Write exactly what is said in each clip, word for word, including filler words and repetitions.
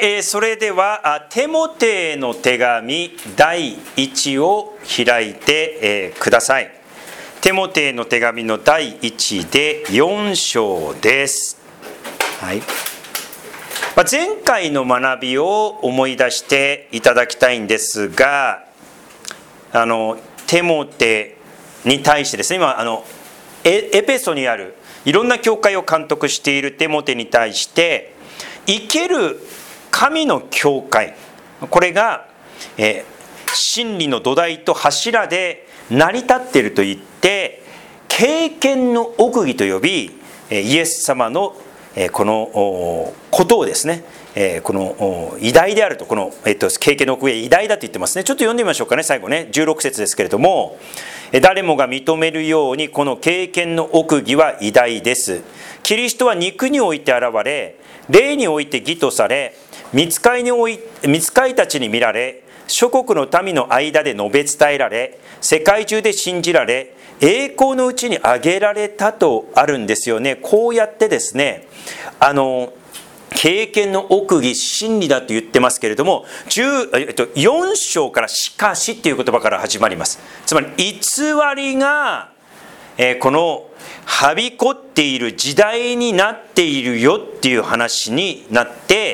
えー、それではテモテの手紙だいいちを開いて、えー、ください。テモテの手紙のだいいちでよん章です。はい。まあ、前回の学びを思い出していただきたいんですが、あのテモテに対してですね、今あの エ, エペソにあるいろんな教会を監督しているテモテに対して生ける神の教会、これが、えー、真理の土台と柱で成り立っていると言って経験の奥義と呼び、イエス様のこのことをですね、この偉大であると、この、えっと、経験の奥義は偉大だと言ってますね。ちょっと読んでみましょうかね。最後ね、じゅうろく節ですけれども、誰もが認めるようにこの経験の奥義は偉大です。キリストは肉において現れ、霊において義とされ、御使いにおい御使いたちに見られ、諸国の民の間で述べ伝えられ、世界中で信じられ、栄光のうちに挙げられたとあるんですよね。こうやってですね、あの経験の奥義、真理だと言ってますけれども、えっと、よん章からしかしっていう言葉から始まります。つまり偽りが、えー、このはびこっている時代になっているよっていう話になって、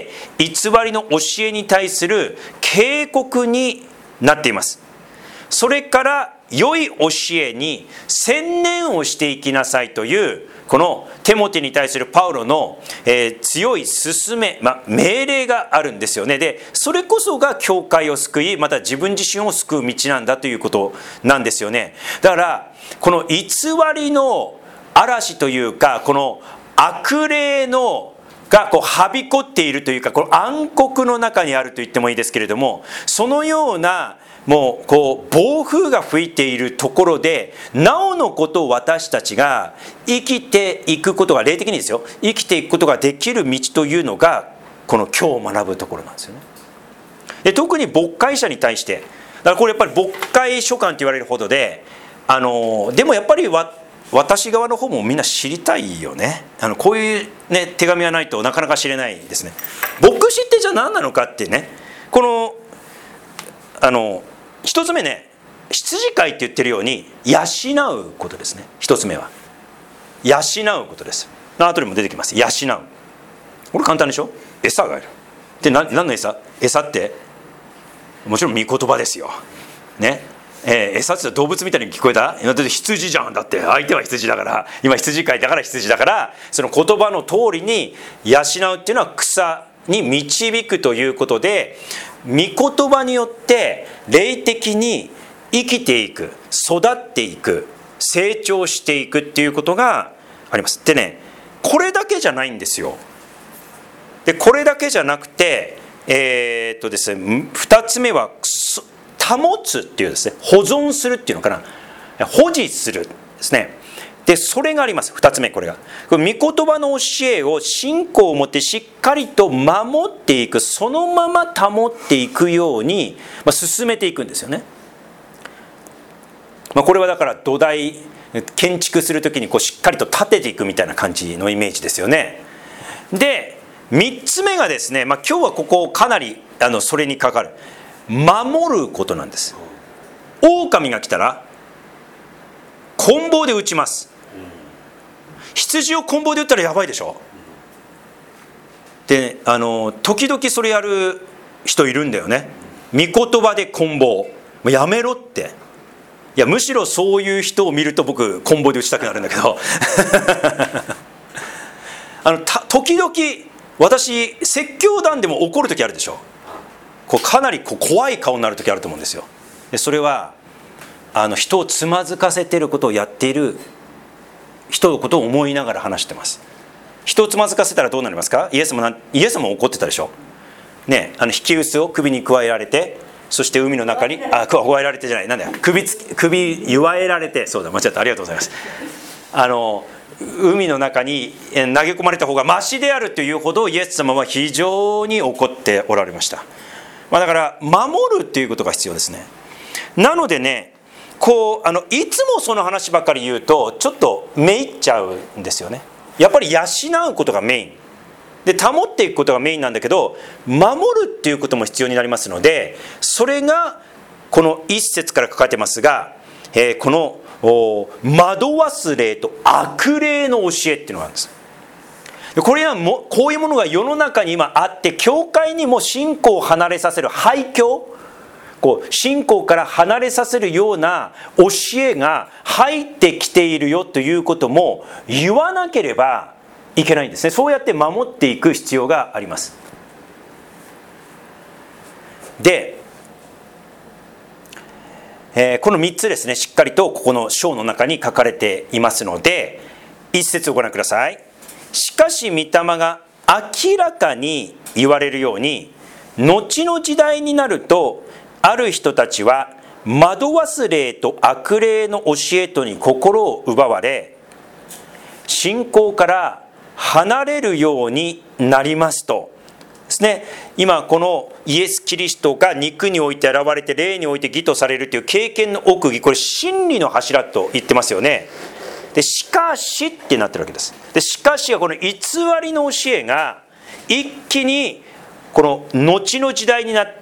偽りの教えに対する警告になっています。それから良い教えに専念をしていきなさいというこのテモテに対するパウロの、えー、強い勧め、まあ、命令があるんですよね。でそれこそが教会を救い、また自分自身を救う道なんだということなんですよね。だからこの偽りの嵐というか、この悪霊のがこうはびこっているというか、この暗黒の中にあると言ってもいいですけれども、そのようなもうこう暴風が吹いているところで、なおのことを私たちが生きていくことが、霊的にですよ、生きていくことができる道というのがこの今日学ぶところなんですよね。で特に牧会者に対して、だからこれやっぱり牧会書簡と言われるほどで、あのでもやっぱりわ私側の方もみんな知りたいよね。あのこういう、ね、手紙がないとなかなか知れないですね。牧師ってじゃあ何なのかってね、このあの一つ目ね、羊飼いって言ってるように養うことですね。一つ目は養うことです。後でも出てきます。養う、これ簡単でしょ。餌がいるで、何の餌？餌ってもちろん御言葉ですよね。えー、餌って動物みたいに聞こえた？だって羊じゃん。だって相手は羊だから、今羊飼いだから羊だから、その言葉の通りに養うっていうのは草に導くということで、御言葉によって霊的に生きていく、育っていく、成長していくっていうことがあります。でね、これだけじゃないんですよ。でこれだけじゃなくて、えー、っとですね、ふたつめは保つっていうですね、保存するっていうのかな、保持するですね。でそれがあります。ふたつめ、これがこれ御言葉の教えを信仰を持ってしっかりと守っていく、そのまま保っていくように、まあ、進めていくんですよね。まあ、これはだから土台建築するときにこうしっかりと立てていくみたいな感じのイメージですよね。でみっつめがですね、まあ、今日はここかなりあのそれにかかる守ることなんです。狼が来たら棍棒で撃ちます。羊を棍棒で撃ったらやばいでしょ。であの時々それやる人いるんだよね。御言葉で棍棒、やめろって。いやむしろそういう人を見ると僕棍棒で撃ちたくなるんだけどあのた時々私説教団でも怒る時あるでしょ。こうかなりこう怖い顔になる時あると思うんですよ。でそれはあの人をつまずかせていることをやっている人のことを思いながら話してます。人をつまずかせたらどうなりますか？イエスもなイエスも怒ってたでしょ、ね、あの引き臼を首に加えられて、そして海の中にあ加えられてじゃないなんだよ首つ首祝えられて、そうだ間違った、ありがとうございます。あの海の中に投げ込まれた方がマシであるというほどイエス様は非常に怒っておられました。まあ、だから守るっていうことが必要ですね。なのでね、こうあのいつもその話ばっかり言うとちょっとめいっちゃうんですよね。やっぱり養うことがメインで保っていくことがメインなんだけど、守るっていうことも必要になりますので、それがこの一節から書かれてますが、えー、この惑わす霊と悪霊の教えっていうのがあるんです。これはもこういうものが世の中に今あって、教会にも信仰を離れさせる廃教、こう信仰から離れさせるような教えが入ってきているよということも言わなければいけないんですね。そうやって守っていく必要があります。で、えー、このみっつですね、しっかりとここの章の中に書かれていますので、一節をご覧ください。しかし御霊が明らかに言われるように、後の時代になるとある人たちは惑わす霊と悪霊の教えとに心を奪われ、信仰から離れるようになりますとですね。今このイエス・キリストが肉において現れて霊において義とされるという経験の奥義、これ真理の柱と言ってますよね。でしかしってなってるわけです。でしかしはこの偽りの教えが一気にこの後の時代になって、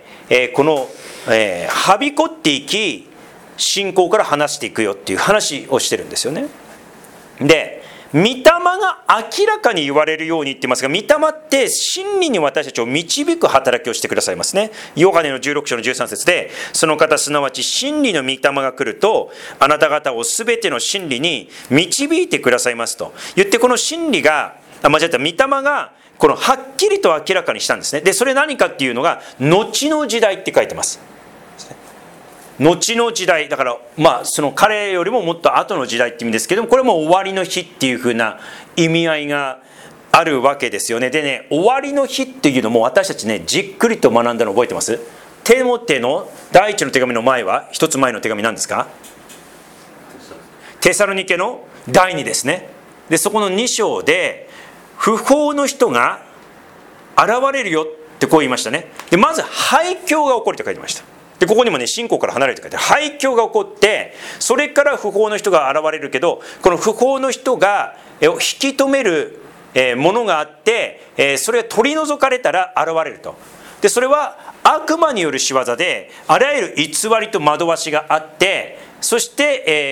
えー、この、えー、はびこっていき、信仰から離していくよっていう話をしてるんですよね。で御霊が明らかに言われるように言ってますが、御霊って真理に私たちを導く働きをしてくださいますね。ヨハネのじゅうろく章のじゅうさん節で、その方すなわち真理の御霊が来ると、あなた方をすべての真理に導いてくださいますと言って、この真理が、あ間違えた、御霊がこのはっきりと明らかにしたんですね。でそれ何かっていうのが、後の時代って書いてます。後の時代だから、まあその彼よりももっと後の時代って意味ですけども、これも終わりの日っていう風な意味合いがあるわけですよね。でね、終わりの日っていうのも私たちね、じっくりと学んだの覚えてます？テモテの第一の手紙の前は、一つ前の手紙なんですか？テサロニケの第二ですね。でそこのに章で、不法の人が現れるよってこう言いましたね。でまず廃教が起こると書いてました。でここにもね、信仰から離れると書いてある。廃教が起こって、それから不法の人が現れるけど、この不法の人が引き止めるものがあって、それが取り除かれたら現れると。でそれは悪魔による仕業で、あらゆる偽りと惑わしがあって、そして、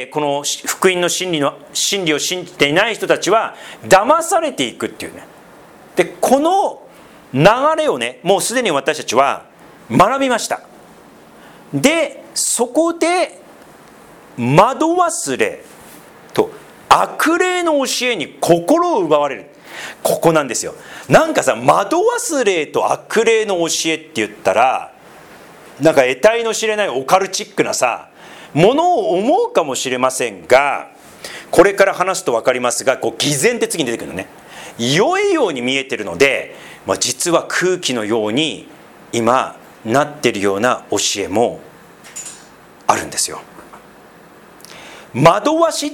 この福音の真理の真理を信じていない人たちは騙されていくっていうね。でこの流れをね、もうすでに私たちは学びました。でそこで惑わす霊と悪霊の教えに心を奪われる、ここなんですよ。なんかさ、惑わす霊と悪霊の教えって言ったら、なんか得体の知れないオカルチックなさものを思うかもしれませんが、これから話すと分かりますが、こう偽善って次に出てくるのね。良いように見えてるので、まあ、実は空気のように今なってるような教えもあるんですよ。惑わしって、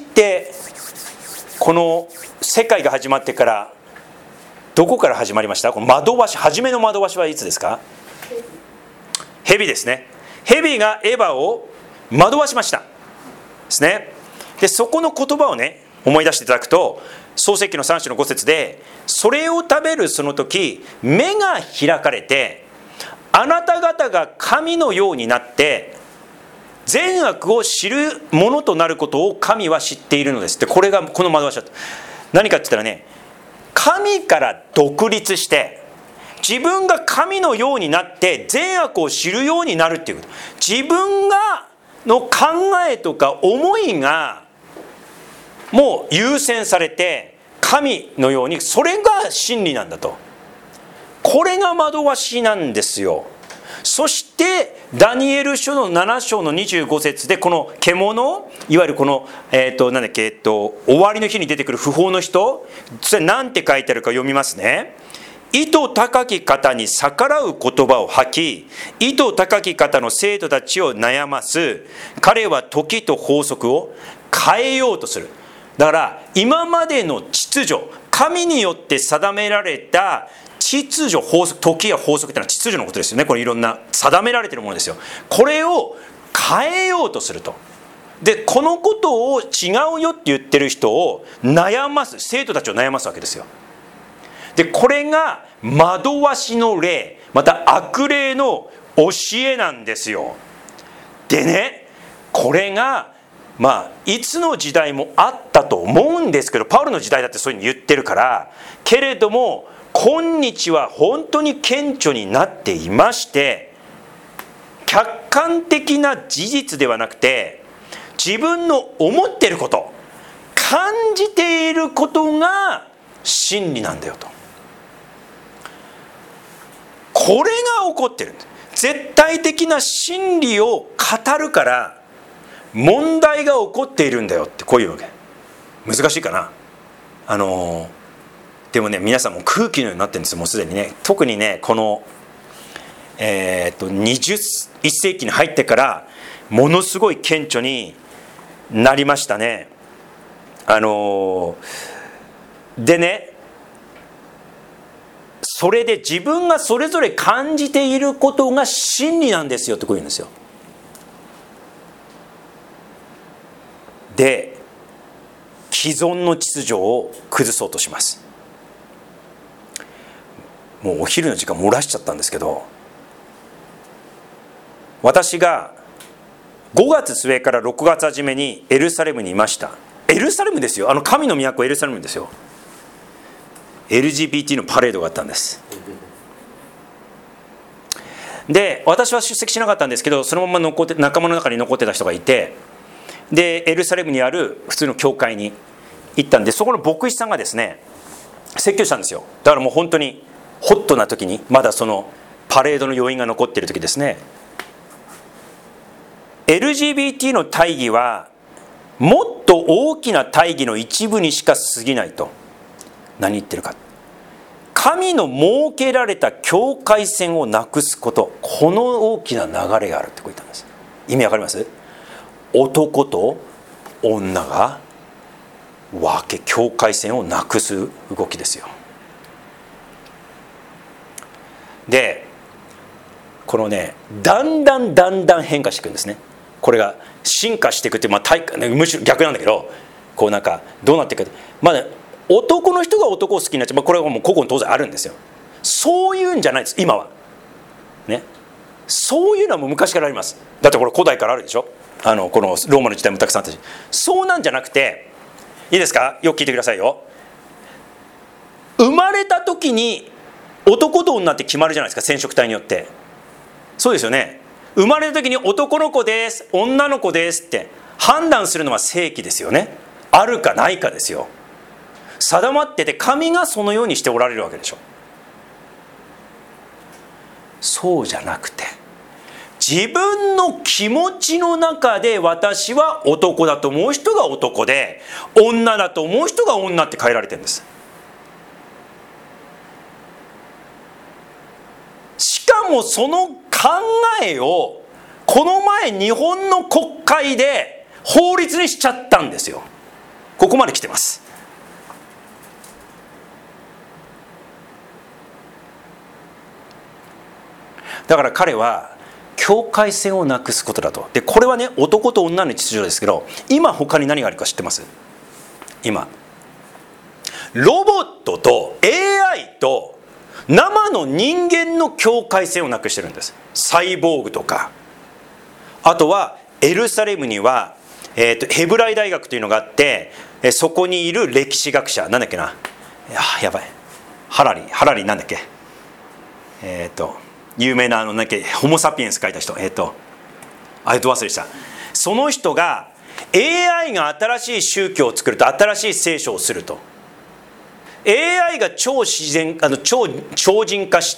この世界が始まってからどこから始まりました？この惑わし、初めの惑わしはいつですか？蛇ですね。蛇がエヴァを惑わしましたですね。でそこの言葉をね、思い出していただくと、創世記のさん章のご節で、それを食べるその時目が開かれて、あなた方が神のようになって善悪を知るものとなることを神は知っているのですって。これがこの惑わしだった。何かって言ったらね、神から独立して自分が神のようになって善悪を知るようになるっていうこと。自分がの考えとか思いがもう優先されて、神のように、それが真理なんだと。これが惑わしなんですよ。そしてダニエル書のなな章のにじゅうご節で、この獣、いわゆるこの、えー、となんだっけ、えー、と終わりの日に出てくる不法の人、それ何て書いてあるか読みますね。意図高き方に逆らう言葉を吐き、意図高き方の生徒たちを悩ます。彼は時と法則を変えようとする。だから今までの秩序、神によって定められた秩序、法則、時や法則ってのは秩序のことですよね。これいろんな定められているものですよ。これを変えようとすると。でこのことを違うよって言ってる人を悩ます、生徒たちを悩ますわけですよ。 でこれが惑わしの霊、また悪霊の教えなんですよ。でね、これがまあいつの時代もあったと思うんですけど、パウロの時代だってそういうふうに言ってるから、けれども今日は本当に顕著になっていまして、客観的な事実ではなくて、自分の思っていること、感じていることが真理なんだよと。これが起こってるんです。絶対的な真理を語るから問題が起こっているんだよって、こういうわけ。難しいかな。あのでもね、皆さんも空気のようになってるんですよ、もうすでにね。特にね、この、えー、っとにじゅういっ世紀に入ってからものすごい顕著になりましたね。あのでね、それで自分がそれぞれ感じていることが真理なんですよってこう言うんですよ。で、既存の秩序を崩そうとします。もうお昼の時間漏らしちゃったんですけど、私がごがつ末からろくがつ初めにエルサレムにいました。エルサレムですよ、あの神の都エルサレムですよ。エルジービーティー のパレードがあったんです。で、私は出席しなかったんですけど、そのまま残って仲間の中に残ってた人がいて、でエルサレムにある普通の教会に行ったんで、そこの牧師さんがですね説教したんですよ。だからもう本当にホットな時に、まだそのパレードの余韻が残っている時ですね、 エルジービーティー の大義はもっと大きな大義の一部にしか過ぎないと。何言ってるか、神の設けられた境界線をなくすこと、この大きな流れがあるってこう言ったんです。意味わかります？男と女が分け、境界線をなくす動きですよ。でこのね、だんだんだんだん変化していくんですね。これが進化していくって、まあ、むしろ逆なんだけど、こうなんかどうなっていくか、まだ男の人が男を好きになっちゃう、まあ、これはもう個々に当然あるんですよ。そういうんじゃないです今はね。そういうのはもう昔からあります。だってこれ古代からあるでしょ。あのこのローマの時代もたくさんあったし。そうなんじゃなくて、いいですか、よく聞いてくださいよ。生まれた時に男と女って決まるじゃないですか、染色体によって。そうですよね。生まれた時に男の子です女の子ですって判断するのは正規ですよね。あるかないかですよ。定まってて、神がそのようにしておられるわけでしょ。そうじゃなくて、自分の気持ちの中で私は男だと思う人が男で、女だと思う人が女って変えられてるんです。しかもその考えをこの前日本の国会で法律にしちゃったんですよ。ここまで来てます。だから彼は境界線をなくすことだと。でこれはね、男と女の秩序ですけど、今他に何があるか知ってます？今ロボットと エーアイ と生の人間の境界線をなくしてるんです。サイボーグとか、あとはエルサレムには、えー、とヘブライ大学というのがあって、えそこにいる歴史学者なんだっけな、いややばい、ハラリハラリなんだっけ、えっ、ー、と有名なあのなんだっけ、ホモサピエンス書いた人、えっ、ー、とあれと忘れした。その人が エーアイ が新しい宗教を作ると、新しい聖書をすると、エーアイ が超自然、あの 超, 超人化して、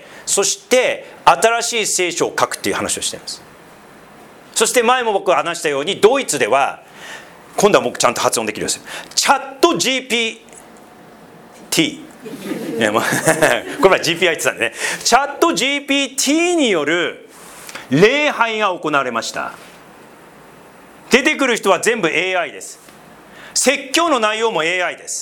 そして新しい聖書を書くっていう話をしています。そして前も僕が話したように、ドイツでは今度は僕ちゃんと発音できるようにする、チャット ジーピーティー、ね、これは ジーピーアイ って言ってたんでね、チャット ジーピーティー による礼拝が行われました。出てくる人は全部 エーアイ です。説教の内容も エーアイ です。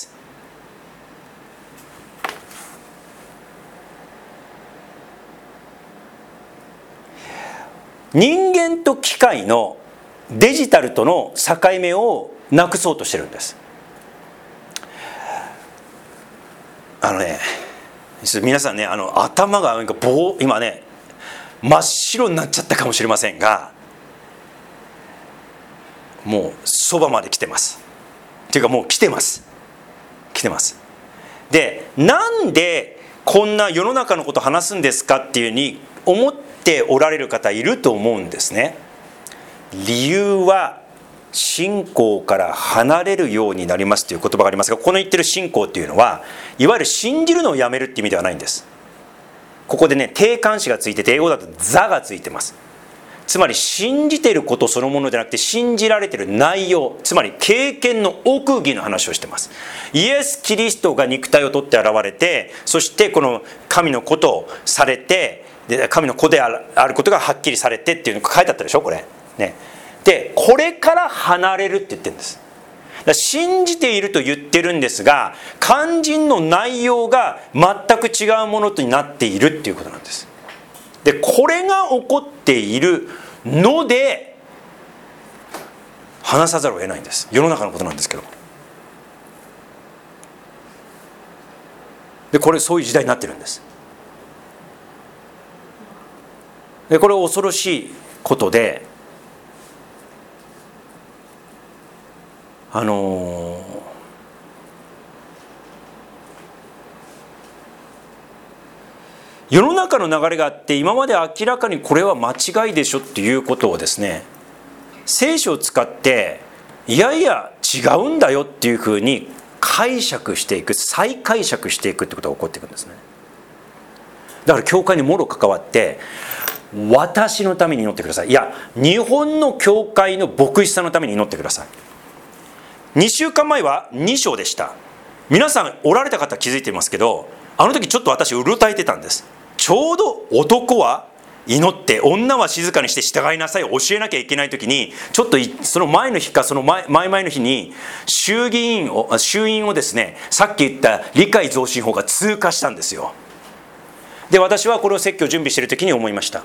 人間と機械のデジタルとの境目をなくそうとしてるんです。あのね、 皆さんね、あの頭がなんか棒今ね真っ白になっちゃったかもしれませんが、もうそばまで来てますっていうかもう来てます来てますで、なんでこんな世の中のことを話すんですかっていうふうに思っておられる方いると思うんですね。理由は信仰から離れるようになりますという言葉がありますが、ここの言ってる信仰っていうのはいわゆる信じるのをやめるって意味ではないんです。ここでね定冠詞がついてて、英語だと座がついてます。つまり信じていることそのものじゃなくて、信じられている内容、つまり経験の奥義の話をしています。イエス・キリストが肉体を取って現れて、そしてこの神のことをされて、で神の子であることがはっきりされてっていうのが書いてあったでしょこれね。でこれから離れるって言ってるんです。だから信じていると言ってるんですが、肝心の内容が全く違うものになっているっていうことなんです。でこれが起こっているので話さざるを得ないんです。世の中のことなんですけど、でこれそういう時代になってるんです。でこれ恐ろしいことで、あのー世の中の流れがあって、今まで明らかにこれは間違いでしょっていうことをですね、聖書を使っていやいや違うんだよっていうふうに解釈していく、再解釈していくってことが起こっていくんですね。だから教会にもろ関わって、私のために祈ってください、いや日本の教会の牧師さんのために祈ってください。にしゅうかんまえはに章でした。皆さんおられた方気づいていますけど、あの時ちょっと私うるたえてたんです。ちょうど男は祈って女は静かにして従いなさいを教えなきゃいけない時に、ちょっとその前の日かその前前々の日に衆議院を衆院をですね、さっき言った理解増進法が通過したんですよ。で私はこれを説教準備している時に思いました。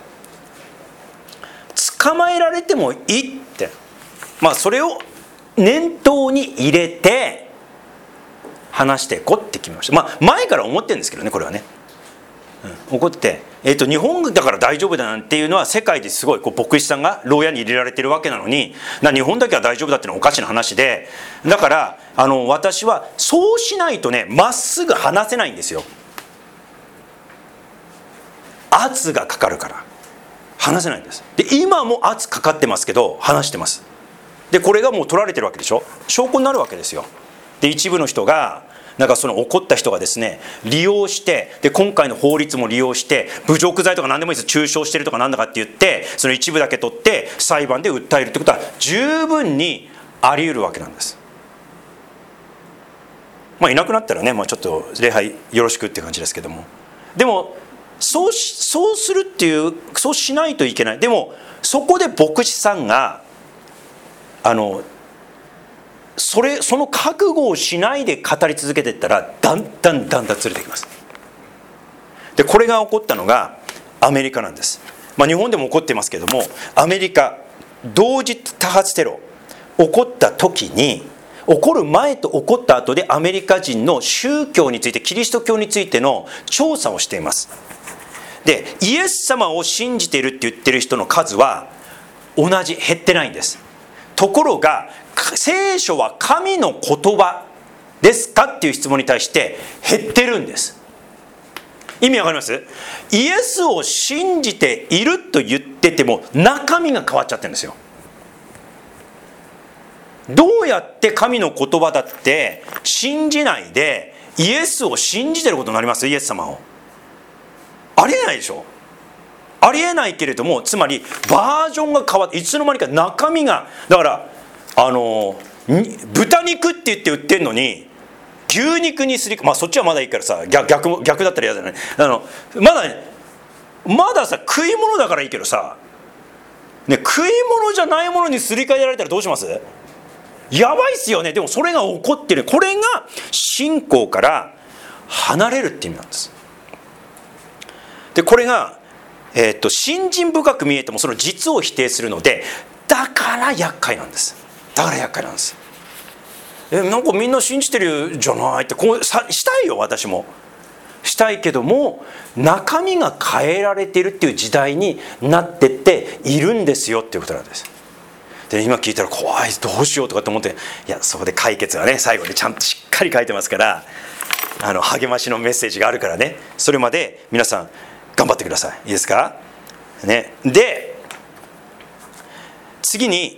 捕まえられてもいいって、まあそれを念頭に入れて話していこうって決めました。まあ前から思ってるんですけどね、これはね、うん、怒って、えーと、日本だから大丈夫だなんていうのは世界ですごいこう牧師さんが牢屋に入れられてるわけなのに、な日本だけは大丈夫だっていうのはおかしな話で、だからあの私はそうしないとねまっすぐ話せないんですよ。圧がかかるから話せないんです。で今も圧かかってますけど話してます。でこれがもう取られてるわけでしょ、証拠になるわけですよ。で一部の人がなんかその怒った人がですね利用して、で今回の法律も利用して侮辱罪とか何でもいいです、中傷してるとかなんだかって言って、その一部だけ取って裁判で訴えるってことは十分にあり得るわけなんです。まあいなくなったらね、まあ、ちょっと礼拝よろしくって感じですけども、でもそうし、そうするっていう、そうしないといけない。でもそこで牧師さんがあのそれその覚悟をしないで語り続けていったら、だんだんだんだんずれてきます。でこれが起こったのがアメリカなんです。まあ日本でも起こってますけども、アメリカ同時多発テロ起こった時に、起こる前と起こった後でアメリカ人の宗教について、キリスト教についての調査をしています。でイエス様を信じているって言ってる人の数は同じ、減ってないんです。ところが聖書は神の言葉ですかっていう質問に対して減ってるんです。意味わかります？イエスを信じていると言ってても中身が変わっちゃってるんですよ。どうやって神の言葉だって信じないでイエスを信じてることになります？イエス様を。ありえないでしょ。ありえないけれども、つまりバージョンが変わって、いつの間にか中身が、だからあの豚肉って言って売ってるのに牛肉にすり、まあそっちはまだいいからさ、逆 逆, 逆だったら嫌だね。あのまだね、まださ食い物だからいいけどさ、ね、食い物じゃないものにすり替えられたらどうします？やばいっすよね。でもそれが起こってる。これが信仰から離れるって意味なんです。でこれが、えー、と信心深く見えてもその実を否定するので、だから厄介なんです。だから厄介なんです。えなんかみんな信じてるじゃないってこうさしたいよ私も。 したいけども中身が変えられているっていう時代になってっているんですよっていうことなんです。で今聞いたら怖いどうしようとかと思って、いやそこで解決がね最後にちゃんとしっかり書いてますから、あの励ましのメッセージがあるからね、それまで皆さん頑張ってください。いいですかね。で次に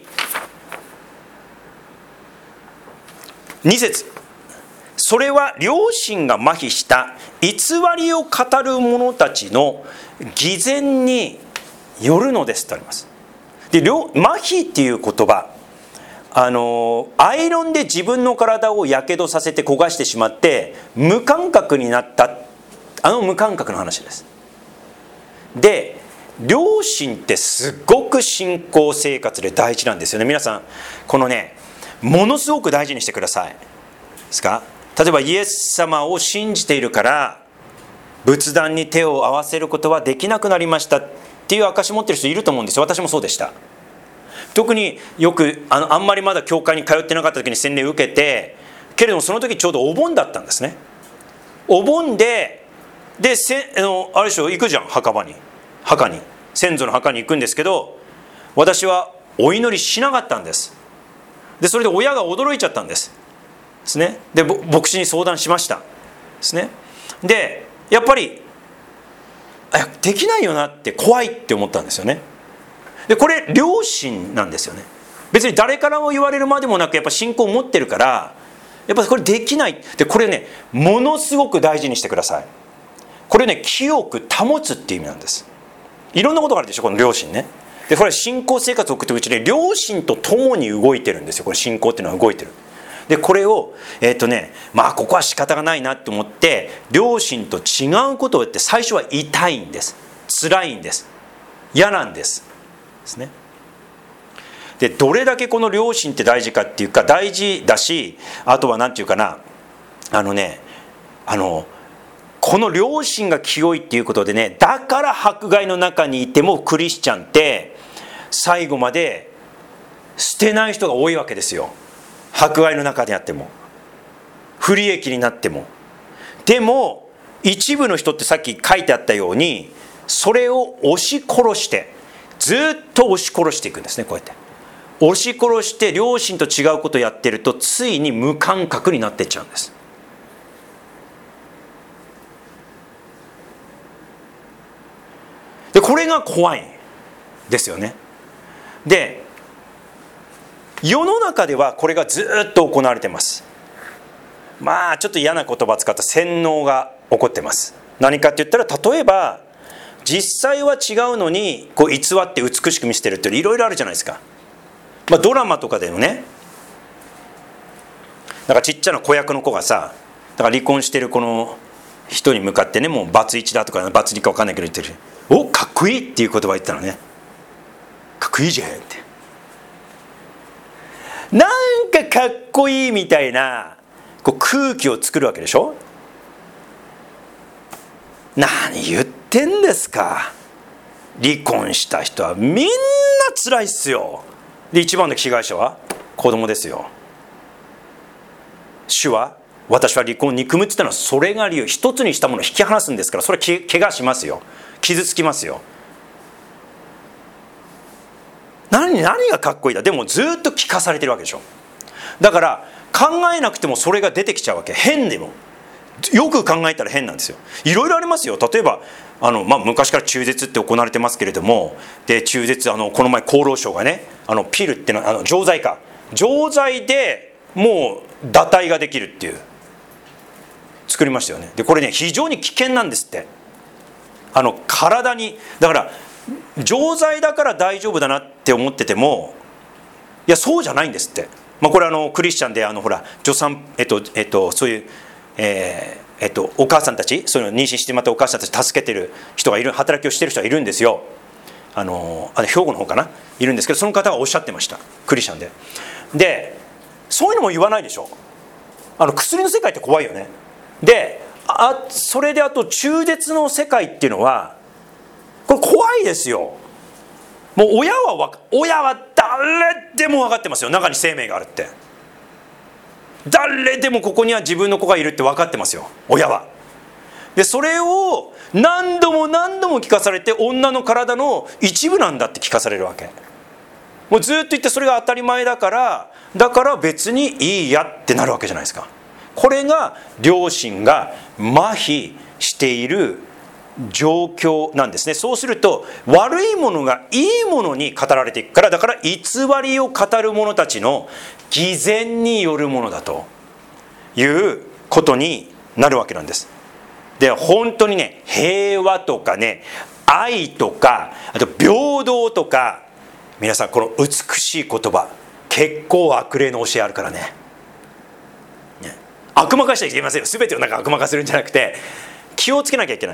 に節、それは良心が麻痺した偽りを語る者たちの偽善によるのですとあります。で麻痺っていう言葉、あのアイロンで自分の体をやけどさせて焦がしてしまって無感覚になったあの無感覚の話です。で良心ってすごく信仰生活で大事なんですよね。皆さんこのねものすごく大事にしてください。ですか。例えばイエス様を信じているから仏壇に手を合わせることはできなくなりましたっていう証持ってる人いると思うんですよ。私もそうでした。特によく あの、あんまりまだ教会に通ってなかった時に洗礼を受けて、けれどもその時ちょうどお盆だったんですね。お盆ででせあのあれでしょ、行くじゃん墓場に墓に先祖の墓に行くんですけど、私はお祈りしなかったんです。でそれで親が驚いちゃったんですですね。で牧師に相談しましたですね。でやっぱりできないよなって怖いって思ったんですよね。でこれ良心なんですよね。別に誰からも言われるまでもなくやっぱ信仰を持ってるからやっぱこれできない。でこれねものすごく大事にしてください。これね清く保つっていう意味なんです。いろんなことがあるでしょこの良心ね。でこれ信仰生活を送っているうちに良心とともに動いてるんですよ。これ信仰っていうのは動いてる。でこれをえっとねまあここは仕方がないなと思って良心と違うことを言って最初は痛いんです、辛いんです、嫌なんですですね。でどれだけこの良心って大事かっていうか大事だし、あとは何て言うかな、あのねあのこの良心が清いっていうことでね、だから迫害の中にいてもクリスチャンって最後まで捨てない人が多いわけですよ。迫害の中であっても不利益になっても。でも一部の人ってさっき書いてあったようにそれを押し殺してずっと押し殺していくんですね。こうやって押し殺して良心と違うことをやってるとついに無感覚になっていっちゃうんです。でこれが怖いですよね。で世の中ではこれがずっと行われています。まあちょっと嫌な言葉を使った洗脳が起こってます。何かって言ったら例えば実際は違うのにこう偽って美しく見せてるっていろいろあるじゃないですか。まあ、ドラマとかでのね、なんかちっちゃな子役の子がさ、だから離婚してるこの人に向かってね、もうバツイチだとかバツ二か分かんないけど言ってる、おかっこいいっていう言葉言ったのね、かっこいいじゃんって、なんかかっこいいみたいなこう空気を作るわけでしょ。何言ってんですか。離婚した人はみんな辛いっすよ。で一番の被害者は子供ですよ。主は私は離婚を憎むって言ったのはそれが理由。一つにしたものを引き離すんですから、それはけ怪我しますよ、傷つきますよ。何何がかっこいいだ。でもずっと聞かされてるわけでしょ。だから考えなくてもそれが出てきちゃうわけ。変でもよく考えたら変なんですよ。いろいろありますよ。例えばあの、まあ、昔から中絶って行われてますけれども、で中絶あのこの前厚労省がね、あのピルってのはあの錠剤か錠剤でもう堕胎ができるっていう作りましたよね。でこれね非常に危険なんですって。あの体にだから錠剤だから大丈夫だなって思ってても、いやそうじゃないんですって。まあ、これあのクリスチャンであのほら助産えっとえっとそういうえーえっと、お母さんたち、そういうの妊娠してまたお母さんたち助けてる人がいる、働きをしてる人がいるんですよ。あのあの兵庫の方かないるんですけど、その方がおっしゃってました、クリスチャンで。でそういうのも言わないでしょ。あの薬の世界って怖いよね。であそれであと中絶の世界っていうのはこれ怖いですよ。もう親はわ親は誰でも分かってますよ、中に生命があるって。誰でもここには自分の子がいるって分かってますよ、親は。 でそれを何度も何度も聞かされて、女の体の一部なんだって聞かされるわけ。もうずっと言ってそれが当たり前だから、だから別にいいやってなるわけじゃないですか。これが良心が麻痺している状況なんですね。そうすると悪いものがいいものに語られていくから、だから偽りを語る者たちの偽善によるものだということになるわけなんです。で本当にね、平和とかね、愛とか、あと平等とか、皆さんこの美しい言葉結構悪霊の教えあるからね。ね、悪魔化しちゃいけませんよ。全てをなんか悪魔化するんじゃなくて、気をつけなきゃいけない。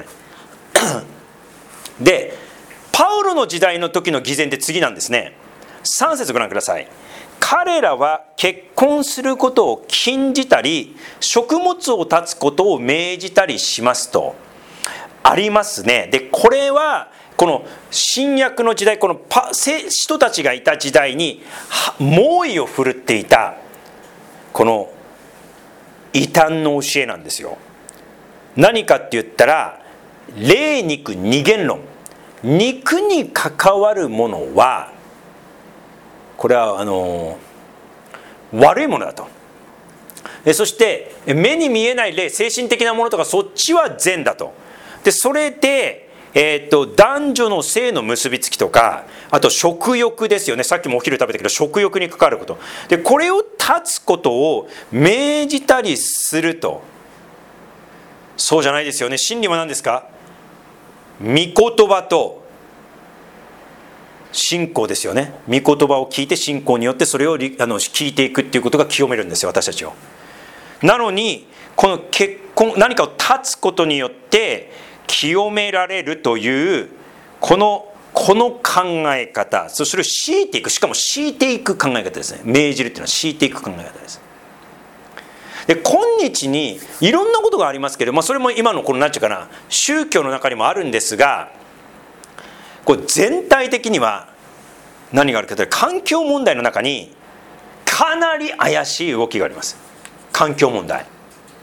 でパウロの時代の時の偽善って次なんですね。さん節ご覧ください。彼らは結婚することを禁じたり、食物を断つことを命じたりしますとありますね。でこれはこの新約の時代、このパ人たちがいた時代に猛威を振るっていたこの異端の教えなんですよ。何かって言ったら、霊肉二元論。肉に関わるものはこれはあの悪いものだと。そして目に見えない霊、精神的なものとか、そっちは善だと。でそれで、えー、と男女の性の結びつきとか、あと食欲ですよね。さっきもお昼食べたけど食欲に関わることで、これを断つことを命じたりすると。そうじゃないですよね。真理は何ですか？御言葉と信仰ですよね。御言葉を聞いて信仰によってそれをあの聞いていくっていうことが清めるんですよ、私たちを。なのにこの結婚、何かを断つことによって清められるというこのこの考え方、それを強いていく、しかも強いていく考え方ですね。命じるっていうのは強いていく考え方です。で今日にいろんなことがありますけど、まあ、それも今のこの何て言うかな、宗教の中にもあるんですが、これ全体的には何があるかというと、環境問題の中にかなり怪しい動きがあります。環境問題、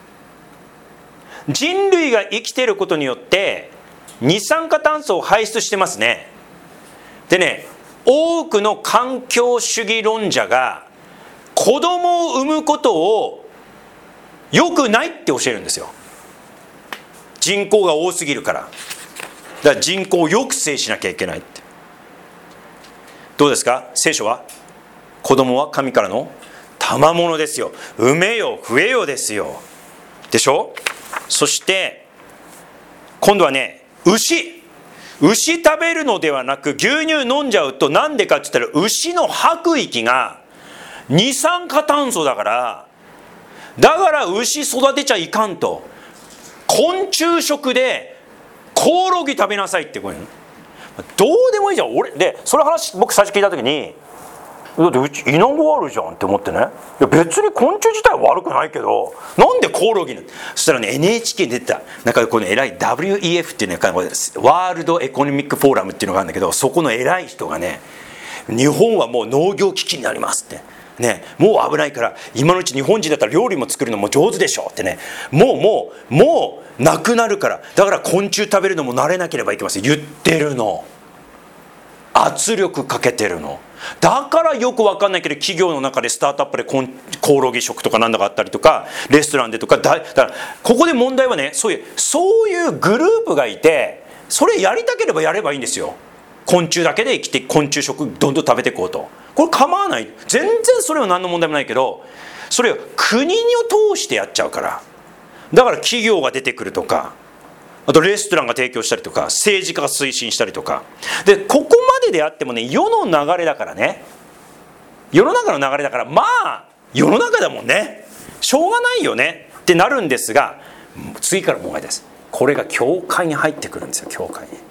人類が生きていることによって二酸化炭素を排出してますね。でね、多くの環境主義論者が子供を産むことを良くないって教えるんですよ。人口が多すぎるから。だから人口を抑制しなきゃいけないって。どうですか？聖書は子供は神からの賜物ですよ。産めよ増えよですよ。でしょ？そして今度はね、牛牛食べるのではなく牛乳飲んじゃうと、なんでかって言ったら、牛の吐く息が二酸化炭素だから、だから牛育てちゃいかんと。昆虫食でコオロギ食べなさいってこういうの。どうでもいいじゃん。俺でその話僕最初聞いた時に、だってうちイナゴあるじゃんって思ってね。いや別に昆虫自体は悪くないけど、なんでコオロギなの。そしたらね、 エヌエイチケー に出てたなんかこの偉い ダブリューイーエフ っていうね、ワールドエコノミックフォーラムっていうのがあるんだけど、そこの偉い人がね、日本はもう農業危機になりますってね、もう危ないから今のうち日本人だったら料理も作るのも上手でしょってね、もうもうもうなくなるから、だから昆虫食べるのも慣れなければいけません言ってるの。圧力かけてるの。だからよく分かんないけど、企業の中でスタートアップでコオロギ食とかなんだかあったりとか、レストランでとか、だだからここで問題はね、そういうそういうグループがいて、それやりたければやればいいんですよ。昆虫だけで生きて、昆虫食どんどん食べていこうと、これ構わない。全然それは何の問題もないけど、それを国を通してやっちゃうから。だから企業が出てくるとか、あとレストランが提供したりとか、政治家が推進したりとかで、ここまでであってもね、世の流れだからね、世の中の流れだから、まあ世の中だもんね、しょうがないよねってなるんですが、次から問題です。これが教会に入ってくるんですよ。教会に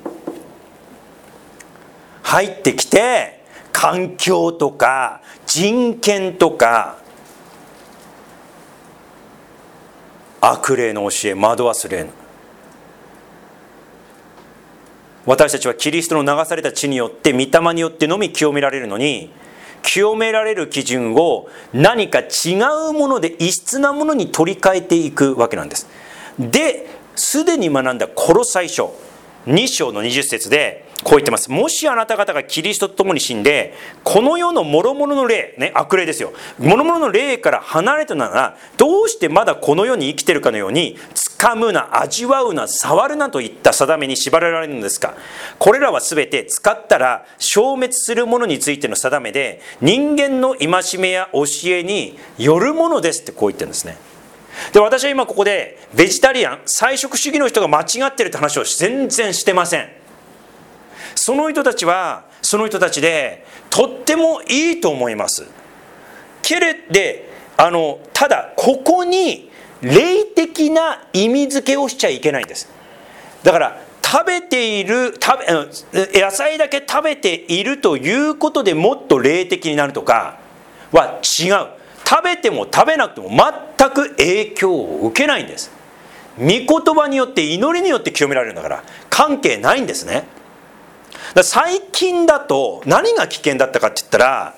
入ってきて、環境とか人権とか悪霊の教え、惑わす霊の、私たちはキリストの流された血によって御霊によってのみ清められるのに、清められる基準を何か違うもので異質なものに取り替えていくわけなんです。ですでに学んだコロサイ書に章のにじゅっ節でこう言ってます。もしあなた方がキリストと共に死んで、この世の諸々の霊、ね、悪霊ですよ、諸々の霊から離れたなら、どうしてまだこの世に生きているかのように、掴むな、味わうな、触るなといった定めに縛られるのですか。これらはすべて使ったら消滅するものについての定めで、人間の戒めや教えによるものですってこう言ってるんですね。で、私は今ここでベジタリアン、菜食主義の人が間違ってるって話を全然してません。その人たちはその人たちでとってもいいと思います。けれであのただここに霊的な意味付けをしちゃいけないんです。だから食べている食べ野菜だけ食べているということでもっと霊的になるとかは違う。食べても食べなくても全く影響を受けないんです。御言葉によって祈りによって清められるんだから関係ないんですね。だから最近だと何が危険だったかって言ったら、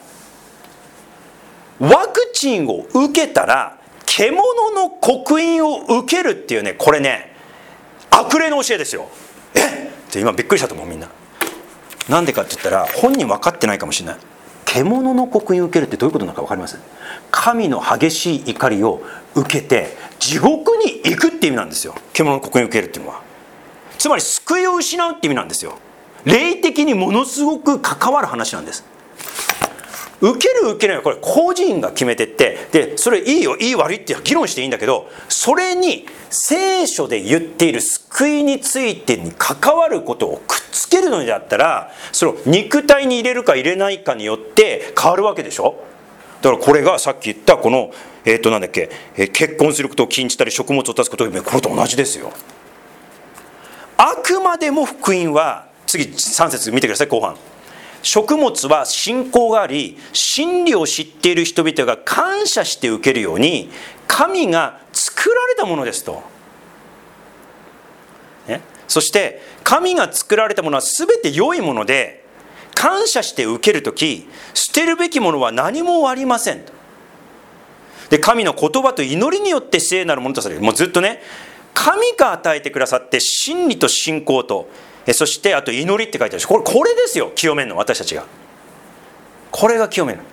ワクチンを受けたら獣の刻印を受けるっていうね、これね悪霊の教えですよ。えっって今びっくりしたと思う。みんななんでかって言ったら本人分かってないかもしれない。獣の刻印を受けるってどういうことなのか分かります？神の激しい怒りを受けて地獄に行くって意味なんですよ。獣の刻印を受けるっていうのはつまり救いを失うって意味なんですよ。霊的にものすごく関わる話なんです。受ける受けないはこれ個人が決めてって、でそれいいよいい悪いって議論していいんだけど、それに聖書で言っている救いについてに関わることをくっつけるのであったら、それを肉体に入れるか入れないかによって変わるわけでしょ。だからこれがさっき言ったこのえっとなんだっけ、えー、結婚することを禁じたり食物を断つことをこれと同じですよ。あくまでも福音は次さん節見てください。後半、食物は信仰があり真理を知っている人々が感謝して受けるように神が作られたものですと、ね、そして神が作られたものは全て良いもので、感謝して受けるとき捨てるべきものは何もありませんと。で神の言葉と祈りによって聖なるものとされる。もうずっとね、神が与えてくださって真理と信仰と、そしてあと祈りって書いてあるし、これ、これですよ清めるの。私たちがこれが清める。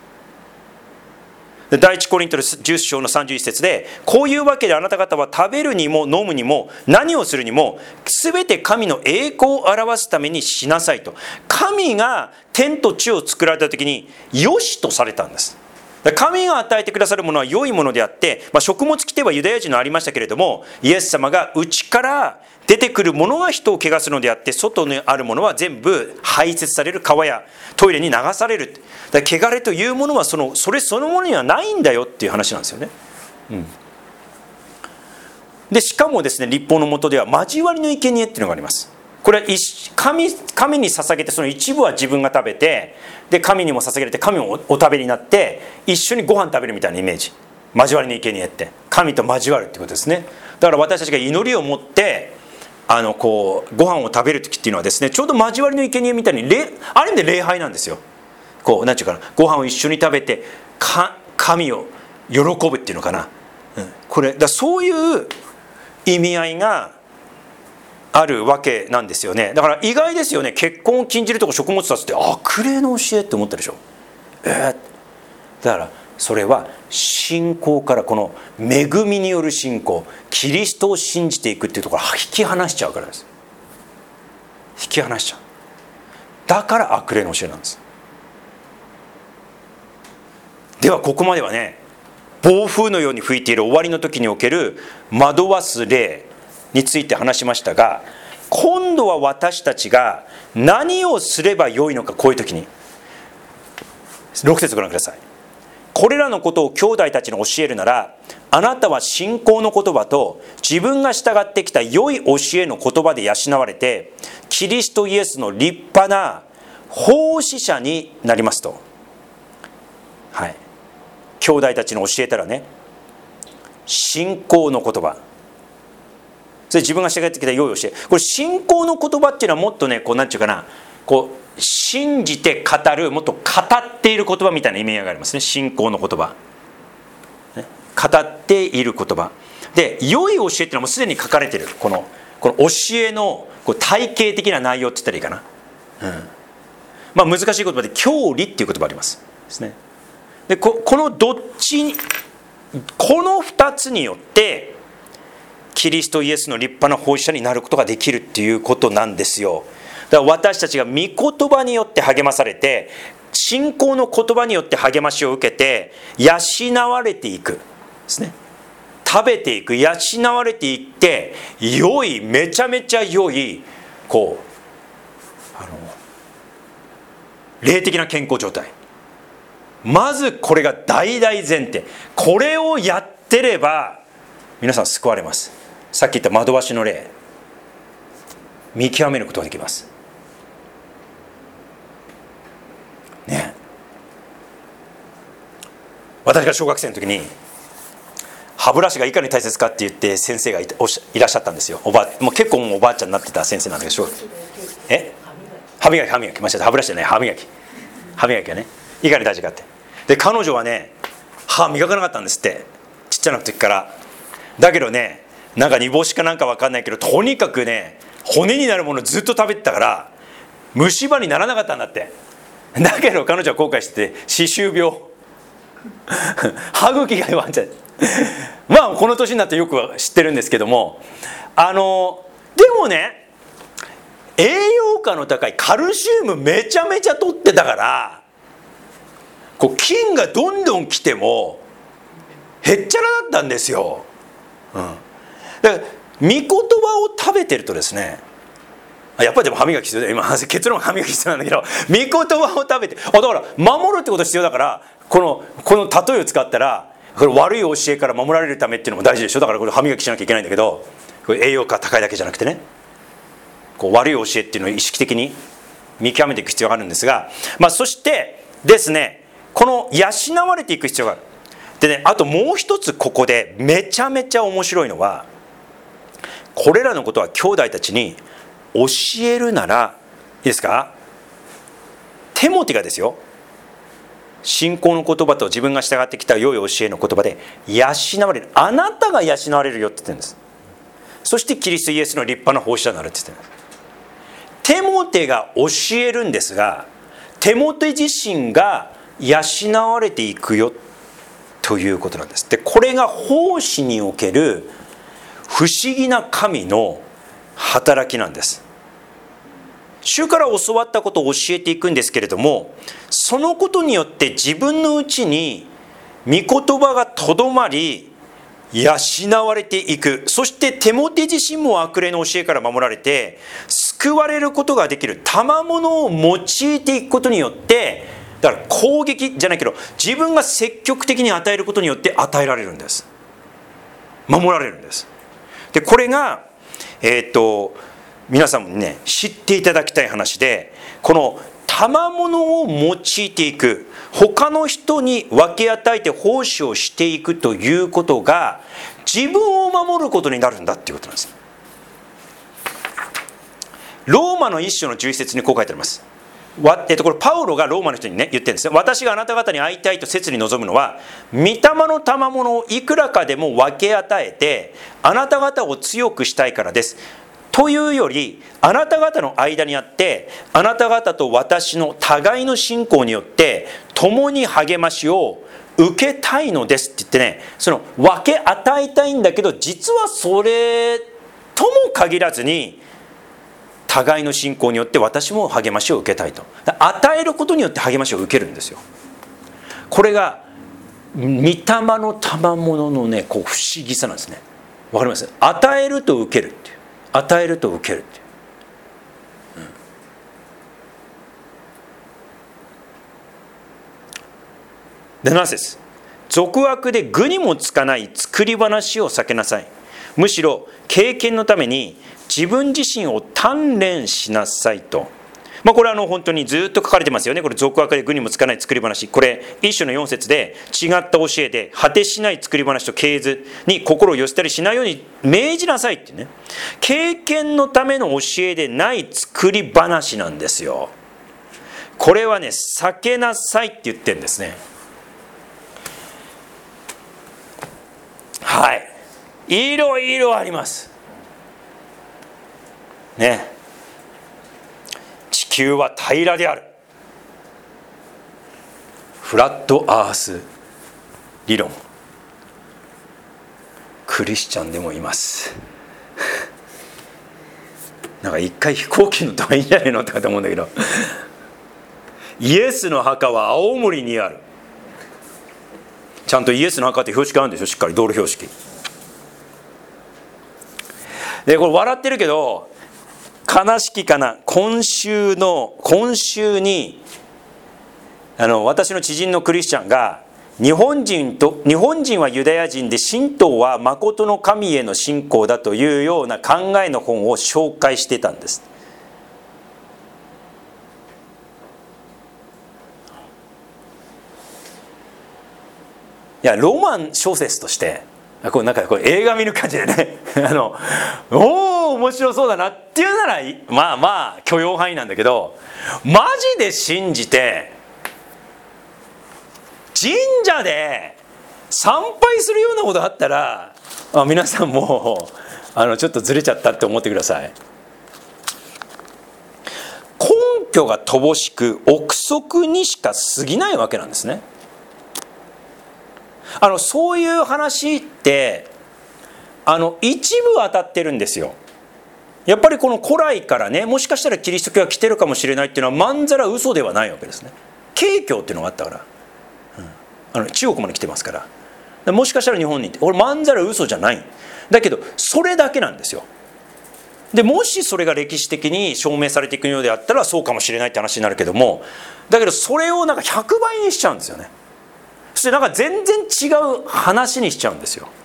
第一コリントのじゅっ章のさんじゅういち節で、こういうわけであなた方は食べるにも飲むにも何をするにも全て神の栄光を表すためにしなさいと。神が天と地を作られた時に良しとされたんです。神が与えてくださるものは良いものであって、まあ、食物規定はユダヤ人のありましたけれども、イエス様が内から出てくるものが人を汚すのであって、外にあるものは全部排泄される、川やトイレに流される。だから汚れというものはそのそれそのものにはないんだよっていう話なんですよね。うん、でしかもですね、律法の下では交わりの生贄っていうのがあります。これは 神, 神に捧げて、その一部は自分が食べて、で神にも捧げられて神も お, お食べになって一緒にご飯食べるみたいなイメージ。交わりの生贄って神と交わるってことですね。だから私たちが祈りを持ってあのこうご飯を食べる時っていうのはですね、ちょうど交わりの生贄みたいにある意味で礼拝なんですよ。こうなんていうかな、ご飯を一緒に食べてか神を喜ぶっていうのかな、うん、これだそういう意味合いがあるわけなんですよね。だから意外ですよね。結婚を禁じるとか食物断つって悪霊の教えって思ったでしょ。えー、だからそれは信仰から、この恵みによる信仰、キリストを信じていくっていうところを引き離しちゃうからです。引き離しちゃう。だから悪霊の教えなんです。ではここまではね、暴風のように吹いている終わりの時における惑わす霊について話しましたが、今度は私たちが何をすればよいのか。こういう時にろく節ご覧ください。これらのことを兄弟たちに教えるなら、あなたは信仰の言葉と自分が従ってきた良い教えの言葉で養われて、キリストイエスの立派な奉仕者になりますと。はい、兄弟たちに教えたらね、信仰の言葉、それ自分が従ってきた良い教え、これ信仰の言葉っていうのはもっとね、こうなんていうかな、こう信じて語る、もっと語っている言葉みたいな意味合いがありますね。信仰の言葉、ね、語っている言葉。 で良い教えっていうのはもうすでに書かれてるこのこの教えのこう体系的な内容って言ったらいいかな、うんまあ、難しい言葉で教理っていう言葉ありますですね。で こ, このどっちにこのふたつによってキリストイエスの立派な奉仕者になることができるっていうことなんですよ。だから私たちが御言葉によって励まされて、信仰の言葉によって励ましを受けて養われていくですね。食べていく、養われていって良い、めちゃめちゃ良いこうあの霊的な健康状態、まずこれが大々前提。これをやってれば皆さん救われます。さっき言った惑わしの霊見極めることができますね。私が小学生の時に歯ブラシがいかに大切かって言って先生が い, おしいらっしゃったんですよ。おばもう結構もうおばあちゃんになってた先生なんだけど、え歯磨き歯磨きました歯ブラシじゃない歯磨き歯磨きはねいかに大事かって。で彼女はね歯磨かなかったんですって、ちっちゃな時から。だけどねなんか煮干しかなんか分かんないけど、とにかくね骨になるものをずっと食べてたから虫歯にならなかったんだって。だけど彼女は後悔してて歯周病歯茎が弱っちゃうまあこの年になってよく知ってるんですけども、あのでもね栄養価の高いカルシウムめちゃめちゃ取ってたから、こう菌がどんどん来てもへっちゃらだったんですよ、うん、だから御言葉を食べてるとですね、やっぱりでも歯磨き必要だよ。今結論歯磨き必要なんだけど、御言葉を食べて、あだから守るってこと必要だから、このこの例えを使ったらこれ悪い教えから守られるためっていうのも大事でしょ。だからこれ歯磨きしなきゃいけないんだけど、これ栄養価高いだけじゃなくてね、こう悪い教えっていうのを意識的に見極めていく必要があるんですが、まあ、そしてですねこの養われていく必要がある。でね、あともう一つここでめちゃめちゃ面白いのは、これらのことは兄弟たちに教えるならいいですか、テモテがですよ、信仰の言葉と自分が従ってきた良い教えの言葉で養われる、あなたが養われるよって言ってるんです。そしてキリストイエスの立派な奉仕者になるって言ってるんです。テモテが教えるんですが、テモテ自身が養われていくよということなんです。でこれが奉仕における不思議な神の働きなんです。主から教わったことを教えていくんですけれども、そのことによって自分のうちに御言葉がとどまり養われていく。そしてテモテ自身も悪霊の教えから守られて救われることができる賜物を用いていくことによって、だから攻撃じゃないけど自分が積極的に与えることによって与えられるんです。守られるんです。でこれがえっと皆さんもね知っていただきたい話で、この賜物を用いていく、他の人に分け与えて奉仕をしていくということが自分を守ることになるんだっていうことなんです。ローマの一章のじゅういち節にこう書いてあります。えっと、これパウロがローマの人にね言ってるんですね。私があなた方に会いたいと切に望むのは、御霊の賜物をいくらかでも分け与えてあなた方を強くしたいからです。というより、あなた方の間にあってあなた方と私の互いの信仰によって共に励ましを受けたいのですって言ってね、その分け与えたいんだけど、実はそれとも限らずに互いの信仰によって私も励ましを受けたいと。与えることによって励ましを受けるんですよ。これが御霊の賜物のねこう不思議さなんですね。わかります？与えると受けるっていう、与えると受けるっていう、うん、でなな節、俗悪で愚にもつかない作り話を避けなさい。むしろ経験のために自分自身を鍛錬しなさいと。まあ、これはあの本当にずっと書かれてますよね。これ俗悪で愚にもつかない作り話、これ一章のよん節で違った教えで果てしない作り話と経図に心を寄せたりしないように命じなさいってね、経験のための教えでない作り話なんですよ。これはね避けなさいって言ってるんですね。はい。 いろいろありますね。地球は平らである、フラットアース理論、クリスチャンでもいますなんか一回飛行機乗った方がいいんじゃないのってかと思うんだけど、イエスの墓は青森にある。ちゃんとイエスの墓って標識あるんですよ、しっかり道路標識で。これ笑ってるけど悲しきかな、今週の今週にあの私の知人のクリスチャンが、日本人と日本人はユダヤ人で神道は誠の神への信仰だというような考えの本を紹介してたんです。いやロマン小説としてこうなんかこう映画見る感じでねあのおお面白そうだなっていうならまあまあ許容範囲なんだけど、マジで信じて神社で参拝するようなことがあったら、あ皆さんもうあのちょっとずれちゃったって思ってください。根拠が乏しく憶測にしか過ぎないわけなんですね。あのそういう話ってあの一部当たってるんですよ。やっぱりこの古来からね、もしかしたらキリスト教が来てるかもしれないっていうのはまんざら嘘ではないわけですね。景教っていうのがあったから、うん、あの中国まで来てますから、もしかしたら日本にって俺まんざら嘘じゃない。だけどそれだけなんですよ。でもしそれが歴史的に証明されていくようであったらそうかもしれないって話になるけども、だけどそれをなんかひゃくばいにしちゃうんですよね。そしてなんか全然違う話にしちゃうんですよ。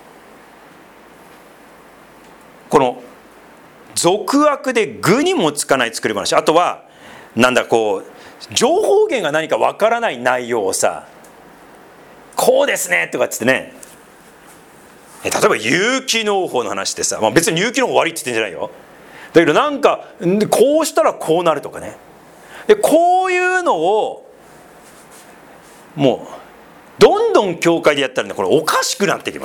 この俗悪で具にもつかない作り話、あとはなんだこう情報源が何かわからない内容をさ、こうですねとかっつってね、例えば有機農法の話ってさ、まあ、別に有機農法悪いって言ってんじゃないよ。だけどなんかこうしたらこうなるとかね、でこういうのをもうどんどん教会でやったらね、これおかしくなってきます。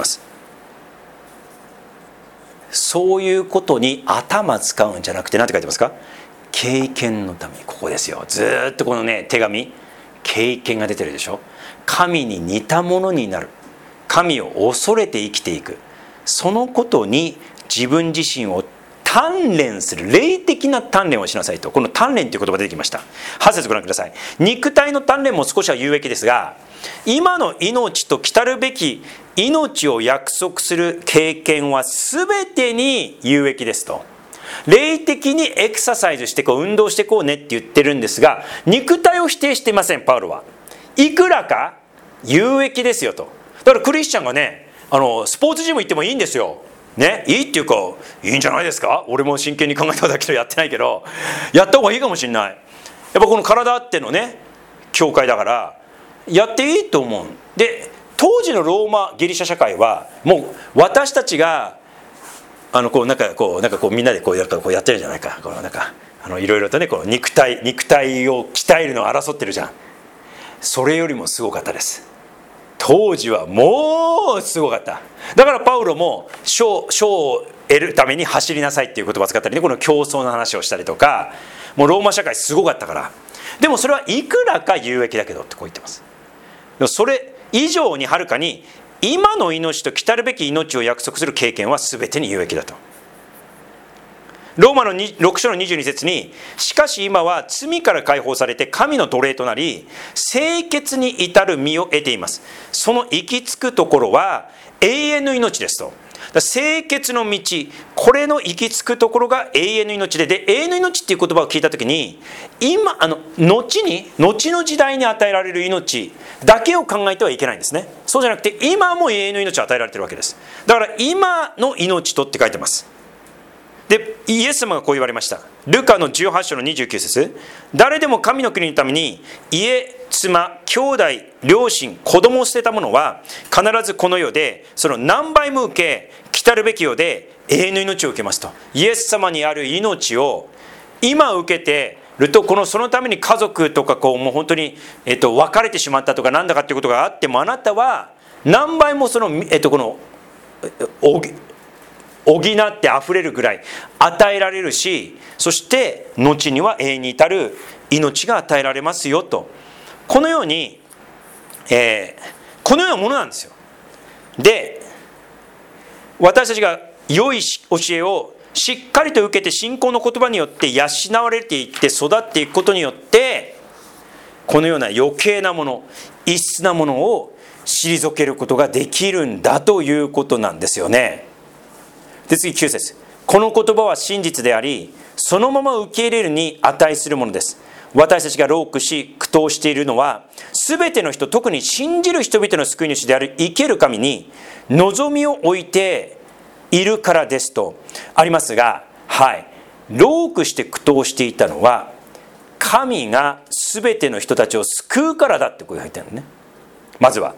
そういうことに頭使うんじゃなくて、何て書いてますか？経験のために。ここですよ。ずっとこのね手紙、経験が出てるでしょ。神に似たものになる、神を恐れて生きていく、そのことに自分自身を鍛錬する、霊的な鍛錬をしなさいと。この鍛錬という言葉が出てきました。はち節ご覧ください。肉体の鍛錬も少しは有益ですが、今の命と来たるべき命を約束する経験は全てに有益ですと。霊的にエクササイズしてこう運動してこうねって言ってるんですが、肉体を否定していません。パウロはいくらか有益ですよと。だからクリスチャンがね、あのスポーツジム行ってもいいんですよね。いいっていうかいいんじゃないですか。俺も真剣に考えただけどやってないけど、やった方がいいかもしれない。やっぱこの体あってのね教会だからやっていいと思う。で当時のローマギリシャ社会はもう私たちがあのこうなんかこうなんかこうみんなでこうやっこうやってるじゃないか。このなんかあのいろいろとねこの肉体肉体を鍛えるのを争ってるじゃん。それよりもすごかったです。当時はもうすごかった。だからパウロも賞を得るために走りなさいっていう言葉を使ったりね、この競争の話をしたりとか、もうローマ社会すごかったから。でもそれはいくらか有益だけどってこう言ってます。でもそれ以上にはるかに今の命と来たるべき命を約束する経験は全てに有益だと。ローマのろく章のにじゅうに節に、しかし今は罪から解放されて神の奴隷となり清潔に至る身を得ています。その行き着くところは永遠の命ですと。清潔の道、これの行き着くところが永遠の命で、で永遠の命っていう言葉を聞いたときに、今あの後に後の時代に与えられる命だけを考えてはいけないんですね。そうじゃなくて今も永遠の命を与えられているわけです。だから今の命とって書いてます。でイエス様がこう言われました。ルカのじゅうはち章のにじゅうきゅう節、誰でも神の国のために家、妻、兄弟、両親、子供を捨てた者は必ずこの世でその何倍も受け、来たるべき世で永遠の命を受けますと。イエス様にある命を今受けてると、このそのために家族とかこうもう本当に、えっと、別れてしまったとかなんだかっていうことがあっても、あなたは何倍もその、えっと、この補ってあふれるぐらい与えられるし、そして後には永遠に至る命が与えられますよと、このように、えー、このようなものなんですよ。で、私たちが良い教えをしっかりと受けて信仰の言葉によって養われていって育っていくことによって、このような余計なもの、異質なものを退けることができるんだということなんですよね。で、次きゅう節。この言葉は真実であり、そのまま受け入れるに値するものです。私たちが労苦し苦闘しているのは、すべての人、特に信じる人々の救い主である生ける神に望みを置いているからですとありますが、はい、労苦して苦闘していたのは神がすべての人たちを救うからだってこう言ってるのね。まずは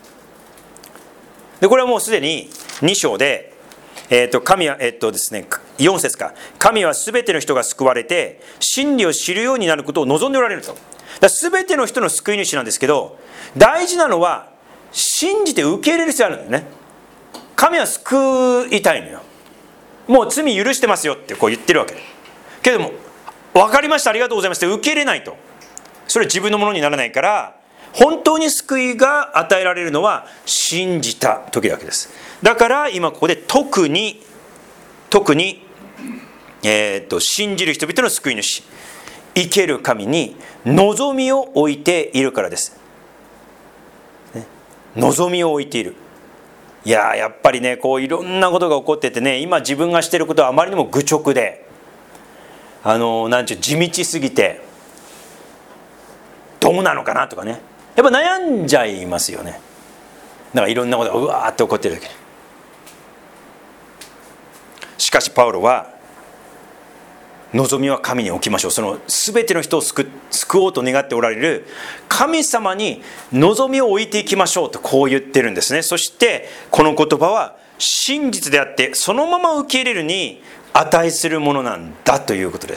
で、これはもうすでにに章で、えー、と神は、えーとですね、よん節か、神はすべての人が救われて真理を知るようになることを望んでおられると。だすべての人の救い主なんですけど、大事なのは信じて受け入れる必要があるんだよね。神は救いたいのよ。もう罪許してますよってこう言ってるわけけれども、分かりました、ありがとうございますって受け入れないと、それは自分のものにならないから、本当に救いが与えられるのは信じた時だけです。だから今ここで特に特に、えー、と信じる人々の救い主、生ける神に望みを置いているからです、ね、望みを置いている。いややっぱりね、こういろんなことが起こっててね、今自分がしていることはあまりにも愚直で、あのなんちゅう地道すぎてどうなのかなとかね、やっぱ悩んじゃいますよね。だからいろんなことがうわーって起こってる時に、しかしパウロは望みは神に置きましょう。その全ての人を 救, 救おうと願っておられる神様に望みを置いていきましょうとこう言ってるんですね。そしてこの言葉は真実であって、そのまま受け入れるに値するものなんだということです。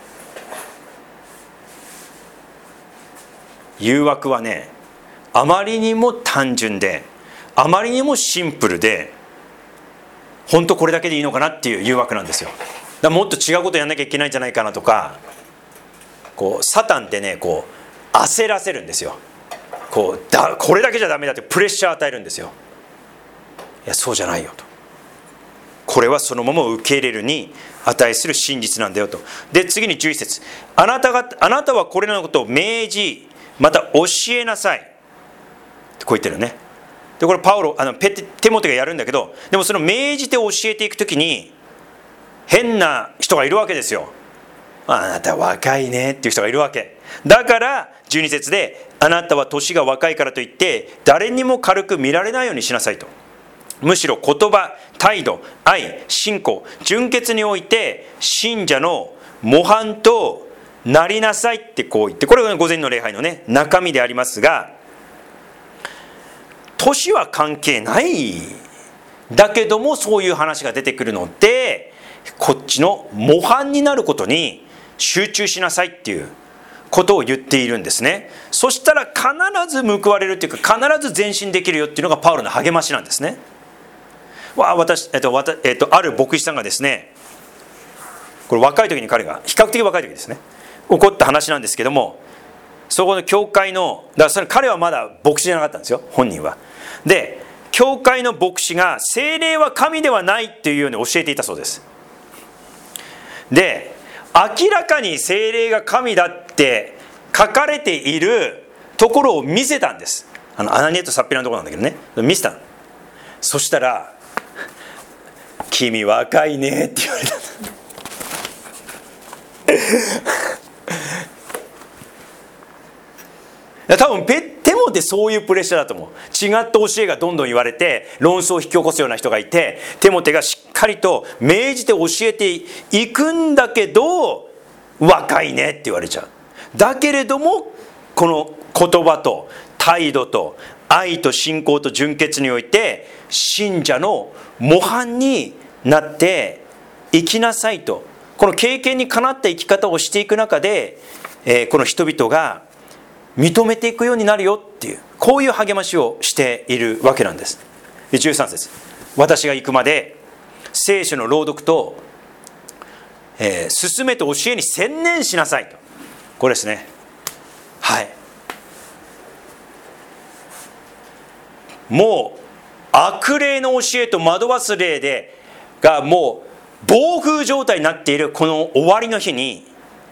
誘惑はね、あまりにも単純で、あまりにもシンプルで、本当これだけでいいのかなっていう誘惑なんですよ。だからもっと違うことやんなきゃいけないんじゃないかなとか、こうサタンってね、こう焦らせるんですよ。こうだこれだけじゃダメだってプレッシャー与えるんですよ。いやそうじゃないよと、これはそのまま受け入れるに値する真実なんだよと。で次にじゅういち節、あなたがあなたはこれらのことを命じまた教えなさいってこう言ってるね。でこれパウロあのペテテモテがやるんだけど、でもその命じて教えていくときに変な人がいるわけですよ。あなた若いねっていう人がいるわけだから、じゅうに節であなたは年が若いからといって誰にも軽く見られないようにしなさいと。むしろ言葉、態度、愛、信仰、純潔において信者の模範となりなさいってこう言って、これが午前の礼拝のね中身でありますが、年は関係ないだけどもそういう話が出てくるので、こっちの模範になることに集中しなさいっていうことを言っているんですね。そしたら必ず報われるっていうか、必ず前進できるよっていうのがパウロの励ましなんですね。わ私、えっとわたえっと、ある牧師さんがですね、これ若い時に彼が比較的若い時ですね起こった話なんですけども、そこの教会のだからそれ彼はまだ牧師じゃなかったんですよ、本人は。で教会の牧師が聖霊は神ではないっていうように教えていたそうです。で明らかに聖霊が神だって書かれているところを見せたんです。あのアナニエとサッピラのところなんだけどね、見せたの。そしたら君若いねって言われた多分ペテモってそういうプレッシャーだと思う。違った教えがどんどん言われて論争を引き起こすような人がいて、テモテがしっかりと命じて教えていくんだけど若いねって言われちゃう。だけれどもこの言葉と態度と愛と信仰と純潔において信者の模範になって生きなさいと、この経験にかなった生き方をしていく中で、えー、この人々が認めていくようになるよっていう、こういう励ましをしているわけなんです。でじゅうさん節、私が行くまで聖書の朗読と、えー、進めと教えに専念しなさいと。これですね。はい。もう悪霊の教えと惑わす霊でがもう暴風状態になっているこの終わりの日に、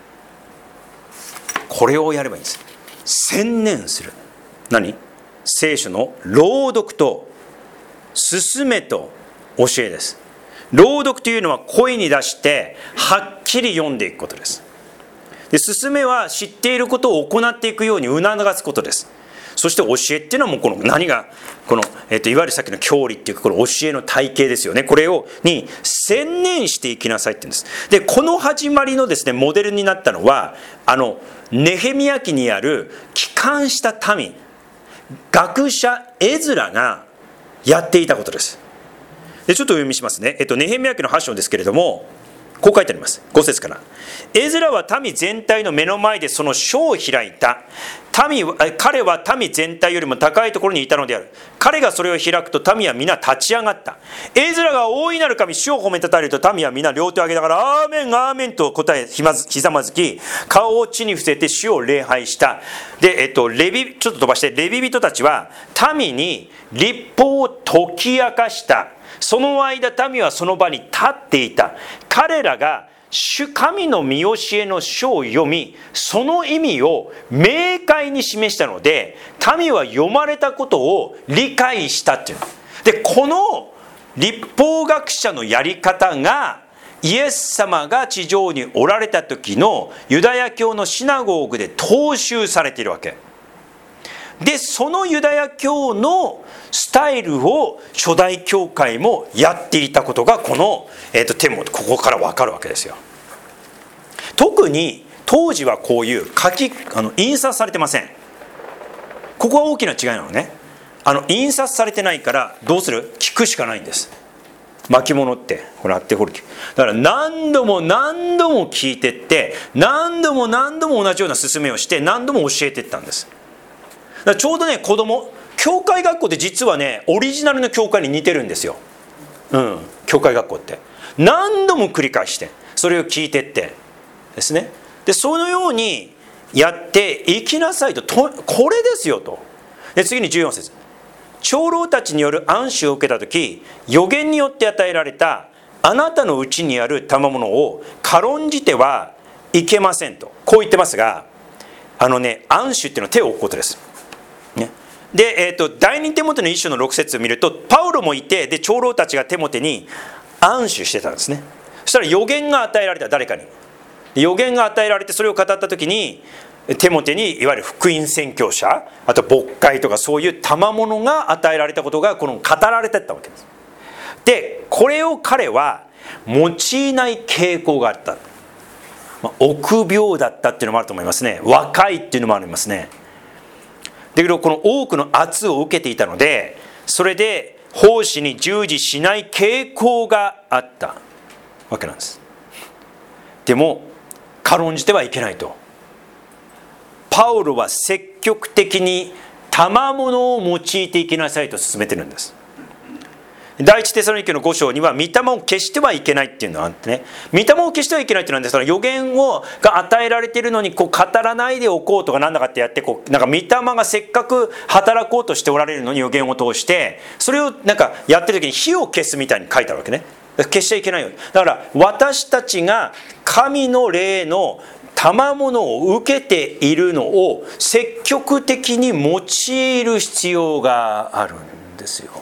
これをやればいいんです。専念する。何？聖書の朗読と進めと教えです。朗読というのは声に出してはっきり読んでいくことです。で、進めは知っていることを行っていくように促すことです。そして教えっていうのはもうこの何がこの、えー、といわゆるさっきの教理っていうかこの教えの体系ですよね。これをに専念していきなさいって言うんです。で、この始まりのですねモデルになったのはあのネヘミヤ記にある帰還した民、学者エズラがやっていたことです。で、ちょっとお読みしますね。えっと、ネヘミヤ記のはち章ですけれども、こう書いてあります。ご節から。エズラは民全体の目の前でその書を開いた。民彼は民全体よりも高いところにいたのである。彼がそれを開くと民は皆立ち上がった。エズラが大いなる神主を褒めたたえると民は皆両手を上げながらアーメンアーメンと答えひざまずき、顔を地に伏せて主を礼拝した。で、えっと、レビちょっと飛ばしてレビ人たちは民に律法を解き明かした。その間民はその場に立っていた。彼らが主神の見教えの書を読み、その意味を明快に示したので、民は読まれたことを理解したっていうので、この律法学者のやり方がイエス様が地上におられた時のユダヤ教のシナゴーグで踏襲されているわけで、そのユダヤ教のスタイルを初代教会もやっていたことがこの、えーと、テモここから分かるわけですよ。特に当時はこういう書きあの印刷されてません。ここは大きな違いなのね。あの印刷されてないからどうする？聞くしかないんです。巻物ってこれあって掘るだから何度も何度も聞いてって何度も何度も同じような勧めをして何度も教えていったんです。だからちょうどね、子供教会学校って実はねオリジナルの教会に似てるんですよ。うん教会学校って何度も繰り返してそれを聞いてってですね。でそのようにやっていきなさいと、とこれですよと。で次にじゅうよん節、長老たちによる暗示を受けた時、預言によって与えられたあなたのうちにある賜物を軽んじてはいけませんとこう言ってますが、あのね暗示っていうのは手を置くことです、ね、で、えーと、第二テモテの一章のろく節を見るとパウロもいて、で長老たちがテモテに暗示してたんですね。そしたら預言が与えられた、誰かに預言が与えられてそれを語った時にテモテにいわゆる福音宣教者、あと牧会とかそういう賜物が与えられたことがこの語られてったわけです。でこれを彼は用いない傾向があった、まあ、臆病だったっていうのもあると思いますね。若いっていうのもありますね。だけどこの多くの圧を受けていたので、それで奉仕に従事しない傾向があったわけなんです。でも軽んじてはいけないとパウロは積極的に賜物を用いていきなさいと進めてるんです。第一テサロニケのご章には御霊を消してはいけないっていうのがあってね、御霊を消してはいけないっていうのはですから預言をが与えられているのにこう語らないでおこうとかなんだかってやってこうなんか御霊がせっかく働こうとしておられるのに預言を通してそれをなんかやってる時に火を消すみたいに書いてあるわけね。消しちゃいけないよ。だから私たちが神の霊の賜物を受けているのを積極的に用いる必要があるんですよ。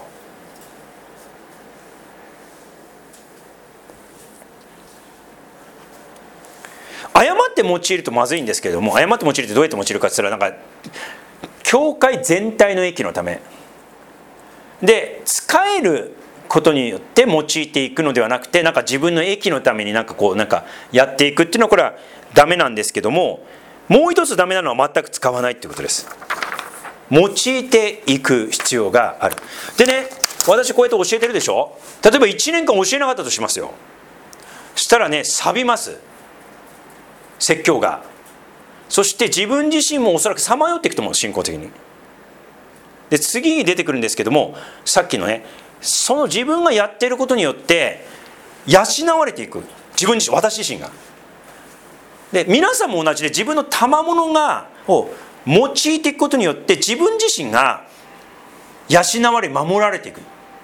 誤って用いるとまずいんですけれども、誤って用いるってどうやって用いるかって言ったらなんか教会全体の益のためで使えることによって用いていくのではなくて、なんか自分の益のためになんかこうなんかやっていくっていうのはこれはダメなんですけども、もう一つダメなのは全く使わないっていうことです。用いていく必要がある。でね、私こうやって教えてるでしょ。例えばいちねんかん教えなかったとしますよ。そしたらね錆びます、説教が。そして自分自身もおそらくさまよっていくと思う、信仰的に。で次に出てくるんですけども、さっきのねその自分がやっていることによって養われていく。自分自身、私自身が。で皆さんも同じで、自分の賜物がを用いていくことによって自分自身が養われ守られていく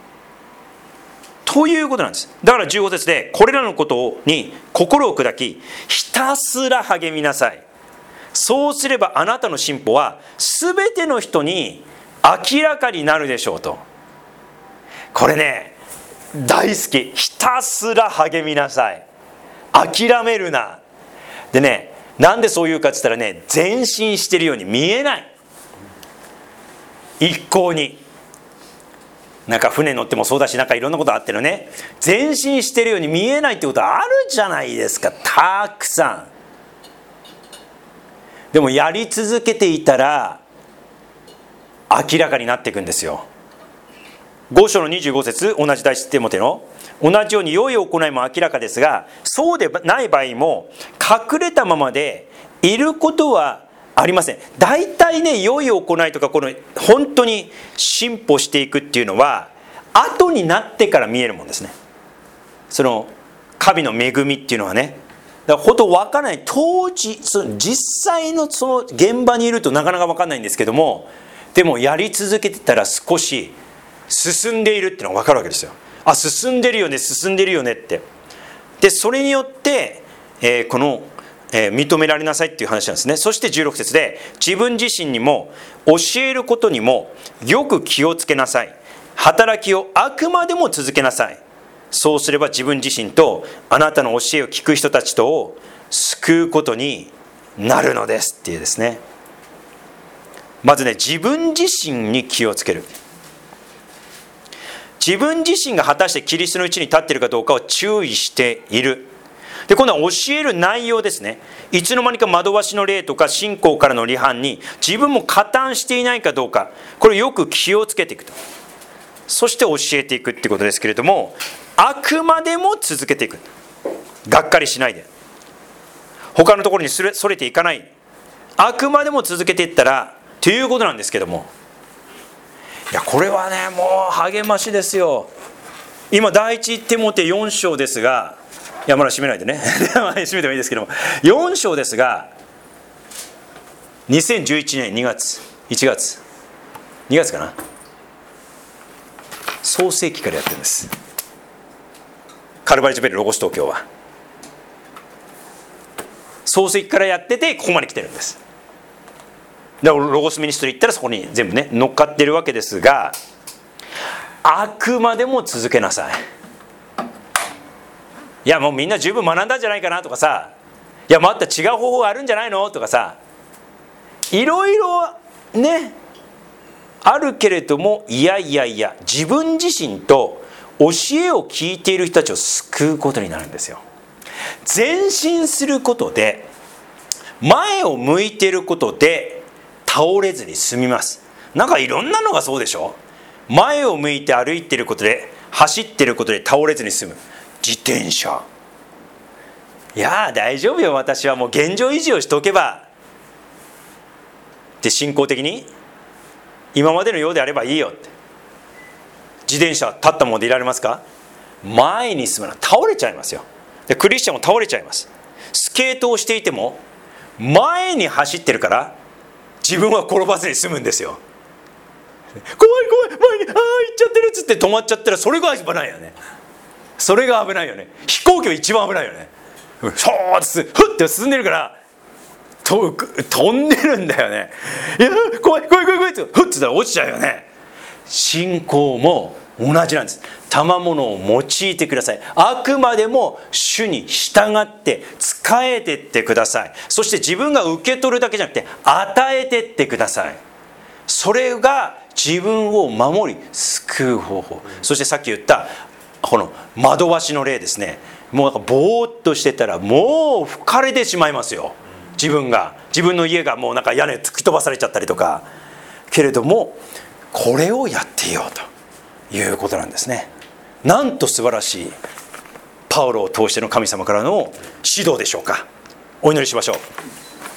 ということなんです。だからじゅうご節で、これらのことに心を砕きひたすら励みなさい。そうすればあなたの進歩はすべての人に明らかになるでしょうと。これね大好き。ひたすら励みなさい。諦めるな。でね、なんでそう言うかって言ったらね、前進してるように見えない。一向に。なんか船乗ってもそうだし、なんかいろんなことあってるね。前進してるように見えないってことはあるじゃないですか。たくさん。でもやり続けていたら明らかになっていくんですよ。ご章のにじゅうご節、同じ第一テモテの同じように良い行いも明らかですが、そうでない場合も隠れたままでいることはありません。大体ね、良い行いとかこの本当に進歩していくっていうのは後になってから見えるもんですね。その神の恵みっていうのはね、だから本当分からない。当時その実際のその現場にいるとなかなか分かんないんですけども、でもやり続けてたら少し進んでいるっていうのが分かるわけですよ。あ、進んでるよね進んでるよねって。でそれによって、えー、この、えー、認められなさいっていう話なんですね。そしてじゅうろく節で、自分自身にも教えることにもよく気をつけなさい。働きをあくまでも続けなさい。そうすれば自分自身とあなたの教えを聞く人たちとを救うことになるのですっていうですね。まずね、自分自身に気をつける。自分自身が果たしてキリストのうちに立っているかどうかを注意している。で今度は教える内容ですね。いつの間にか惑わしの霊とか信仰からの離反に自分も加担していないかどうか、これをよく気をつけていくと。そして教えていくってことですけれども、あくまでも続けていく。がっかりしないで、他のところにそれ、それていかない。あくまでも続けていったらということなんですけども、いやこれはねもう励ましですよ。今第一テモテよん章ですが、いやまだ閉めないでね閉めてもいいですけども、よん章ですがにせんじゅういちねんにがついちがつにがつかな、創世記からやってるんです。カルバリチャペルロゴス東京は創世記からやっててここまで来てるんです。だからロゴスミニストリー行ったらそこに全部ね乗っかってるわけですが、あくまでも続けなさい。いやもうみんな十分学んだんじゃないかなとかさ、いやまた違う方法があるんじゃないのとかさ、いろいろねあるけれども、いやいやいや自分自身と教えを聞いている人たちを救うことになるんですよ。前進することで、前を向いていることで倒れずに済みます。なんかいろんなのがそうでしょ。前を向いて歩いていることで、走っていることで倒れずに済む。自転車、いや大丈夫よ私はもう現状維持をしておけばって信仰的に今までのようであればいいよって。自転車立ったままでいられますか？前に進むのは倒れちゃいますよ。でクリスチャンも倒れちゃいます。スケートをしていても前に走ってるから自分は転ばずに済むんですよ。怖い怖い前にああ行っちゃってるっつって止まっちゃったらそれが危ないよね。それが危ないよね。飛行機は一番危ないよね。そうですふって進んでるからと飛んでるんだよね。いや怖い怖い怖い怖いってふって言ったら落ちちゃうよね。信仰も同じなんです。賜物を用いてください。あくまでも主に従って仕えてってください。そして自分が受け取るだけじゃなくて与えてってください。それが自分を守り救う方法。そしてさっき言ったこの惑わしの霊ですね。もうなんかぼーっとしてたらもう吹かれてしまいますよ。自分が自分の家がもうなんか屋根突き飛ばされちゃったりとか。けれどもこれをやっていようということなんですね。なんと素晴らしいパウロを通しての神様からの指導でしょうか。お祈りしましょう。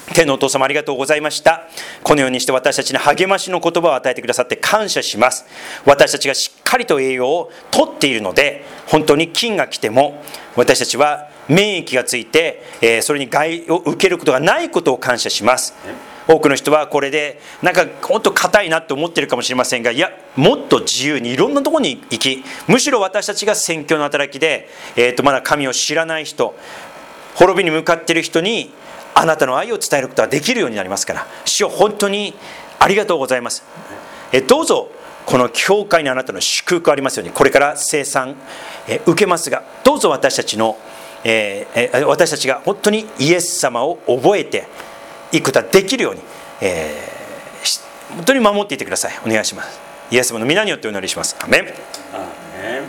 天のお父様ありがとうございました。このようにして私たちに励ましの言葉を与えてくださって感謝します。私たちがしっかりと栄養をとっているので、本当に菌が来ても私たちは免疫がついて、えー、それに害を受けることがないことを感謝します。多くの人はこれでなんか本当硬いなと思っているかもしれませんが、いや、もっと自由にいろんなところに行き、むしろ私たちが宣教の働きで、えー、とまだ神を知らない人、滅びに向かっている人にあなたの愛を伝えることができるようになりますから、主よ本当にありがとうございます。えどうぞこの教会にあなたの祝福ありますように、これから生産え受けますが、どうぞ私たちの、えー、私たちが本当にイエス様を覚えていくことができるように、えー、本当に守っていてください。お願いします。イエス様の皆によってお祈りします。アメン。